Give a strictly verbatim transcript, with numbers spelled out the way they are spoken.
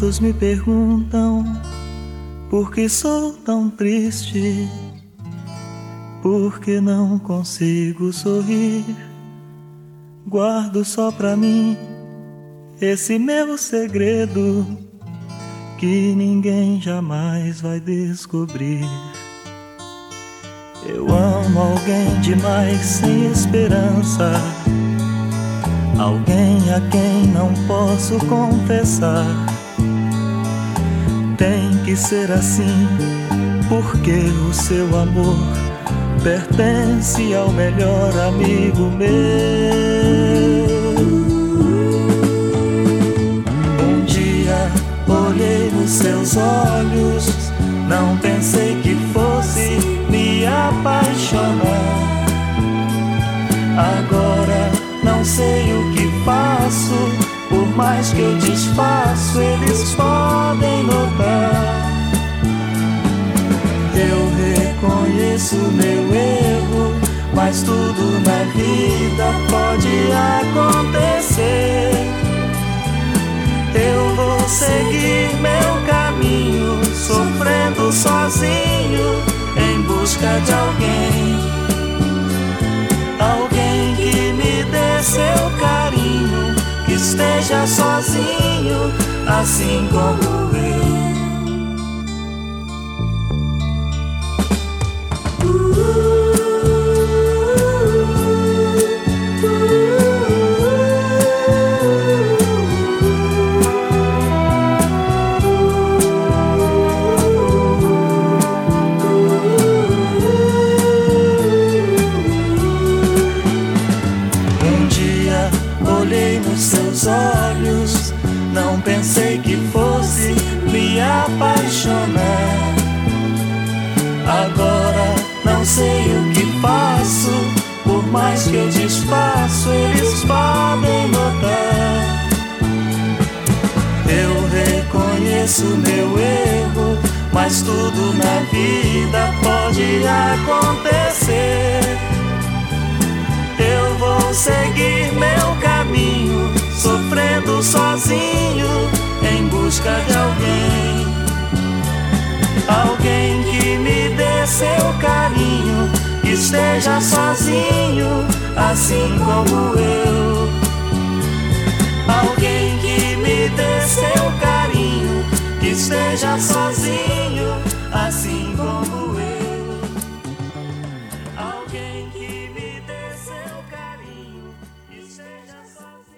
Todos me perguntam por que sou tão triste, por que não consigo sorrir. Guardo só pra mim esse meu segredo que ninguém jamais vai descobrir. Eu amo alguém demais sem esperança, alguém a quem não posso confessar. Tem que ser assim, porque o seu amor pertence ao melhor amigo meu. Um dia olhei nos seus olhos, não pensei que fosse me apaixonar. Agora não sei o que faço, por mais que eu disfarço, eles podem notar. Eu reconheço meu erro, mas tudo na vida pode acontecer. Eu vou seguir meu caminho, sofrendo sozinho, em busca de alguém. Alguém que me dê seu carinho, que esteja sozinho, assim como eu. Olhei nos seus olhos, não pensei que fosse me apaixonar. Agora não sei o que faço, por mais que eu disfarço, eles podem notar. Eu reconheço meu erro, mas tudo na vida pode acontecer. Eu vou seguir meu caminho, sofrendo sozinho, em busca de alguém. Alguém que me dê seu carinho, que esteja sozinho, assim como eu. Alguém que me dê seu carinho, que esteja sozinho, assim como eu. Alguém que me dê seu carinho, que seja sozinho.